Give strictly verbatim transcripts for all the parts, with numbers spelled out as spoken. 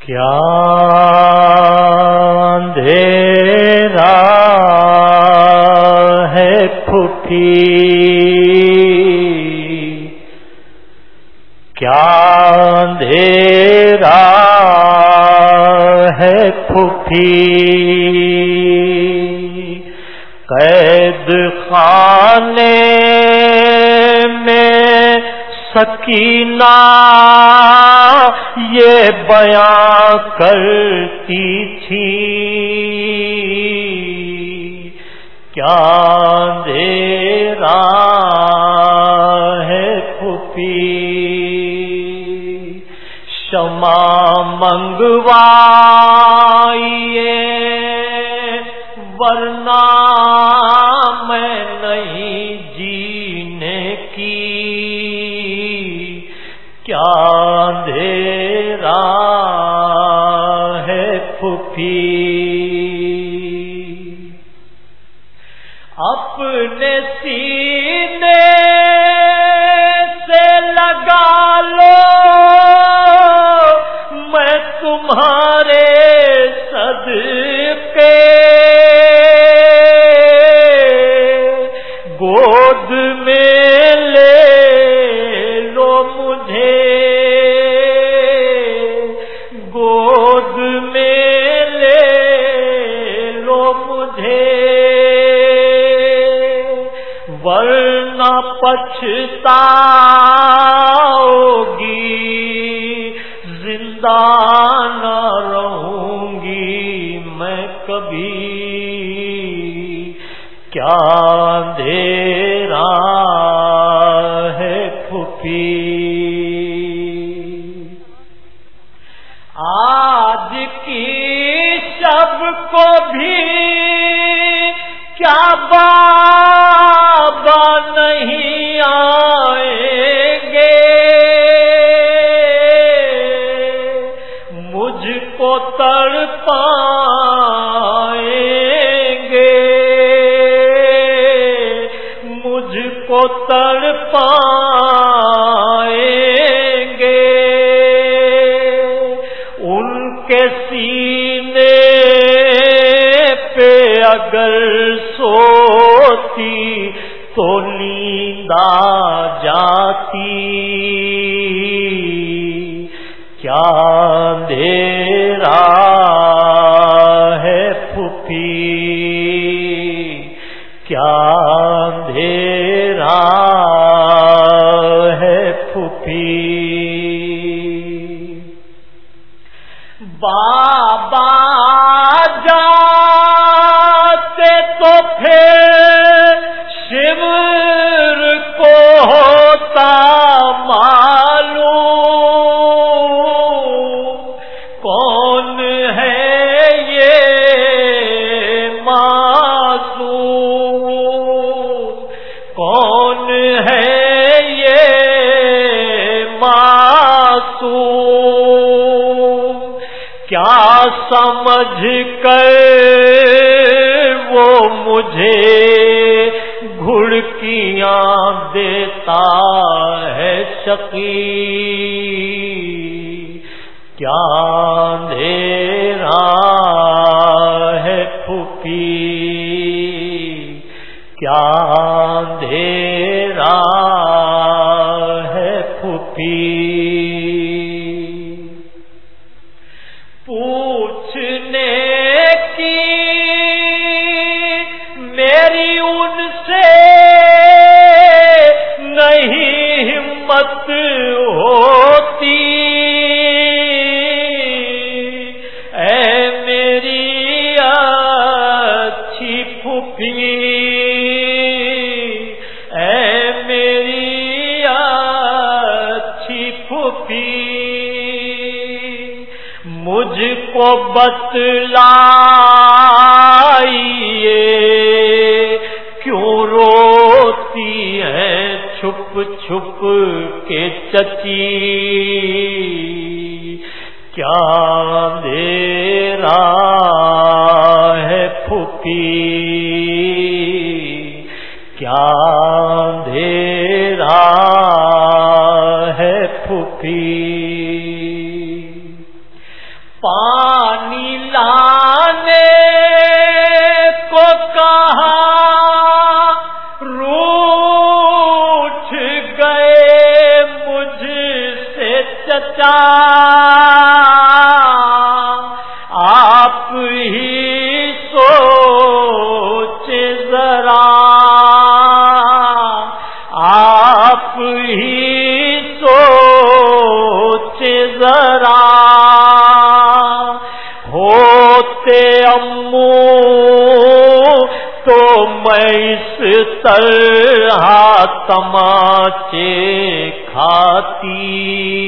کیا اندھیرا ہے پھوپھی، کیا اندھیرا ہے پھوپھی، قید خانے میں سکینہ یہ بیان کرتی تھی، کیا اندھیرا ہے پھوپھی، شمع منگوائیے ورنہ میں نہیں جینے کی، کیا اندھیرا ہے پھوپھی، اپنے سینے سے لگا لو میں تمہارے صدقے، گود میں لے لو مجھے، گود میں لے لو مجھے، ورنہ پچھتاؤگی زندہ نہ رہوں گی میں کبھی، کیا اندھیرا ہے پھوپھی، آج کی شب کو بھی کیا بابا نہیں آئیں گے، مجھ کو تڑپائیں گے، مجھ کو تڑپائیں گے، ان کے سینے پہ اگر سوتی تو نیند آ جاتی، کیا اندھیرا ہے پھوپھی، کیا اندھیرا ہے پھوپھی، بابا جاتے تو پھر شمر کو ہوتا معلوم، کون ہے یہ معصوم، کون ہے یہ معصوم، کیا سمجھ کر وہ مجھے گھڑکیاں دیتا ہے شقی، کیا اندھیرا ہے پھوپھی، کیا اندھیرا ہے پھوپھی، پوچھنے کی میری ان سے نہیں ہمت ہوتی، اے میری اچھی پھوپھی، اے میری اچھی پھوپھی، مجھ کو بتلائیے کیوں روتی ہے چھپ چھپ کے چچی، کیا اندھیرا ہے پھوپھی، کیا اندھیرا ہے پھوپھی، پانی لانے کو کہا روٹھ گئے مجھ سے چچا آپ ہی سوچ ذرا آپ ہی سوچ ذرا ہوتے امو تو میں اس طرح تماچے کھاتی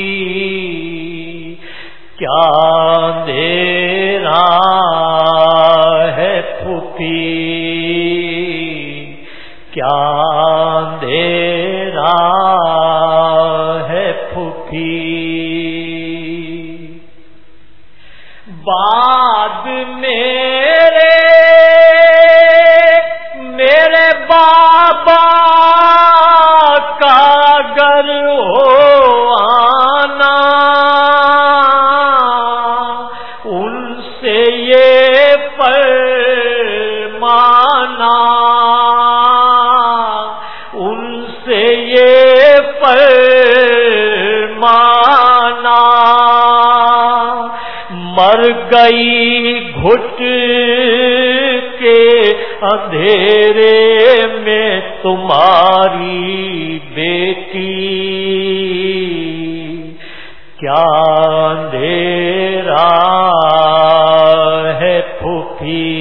کیا اندھیرا ہے پھوپھی کیا اندھیرا ہے پھوپھی بعد میرے میرے بابا کا گر ہو آنا ان سے یہ فرمانا ان سے یہ فرمانا مر گئی گھٹ کے اندھیرے میں تمہاری بیٹی کیا اندھیرا ہے پھوپھی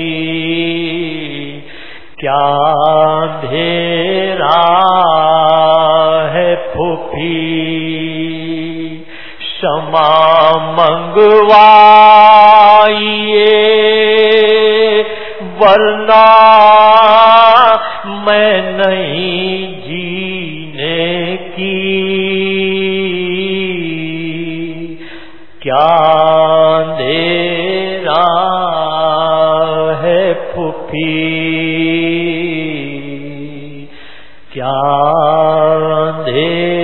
کیا اندھیرا ہے پھوپھی شمع منگوائیے ورنہ میں نہیں جینے کی کیا اندھیرا ہے پھوپھی کیا اندھیرا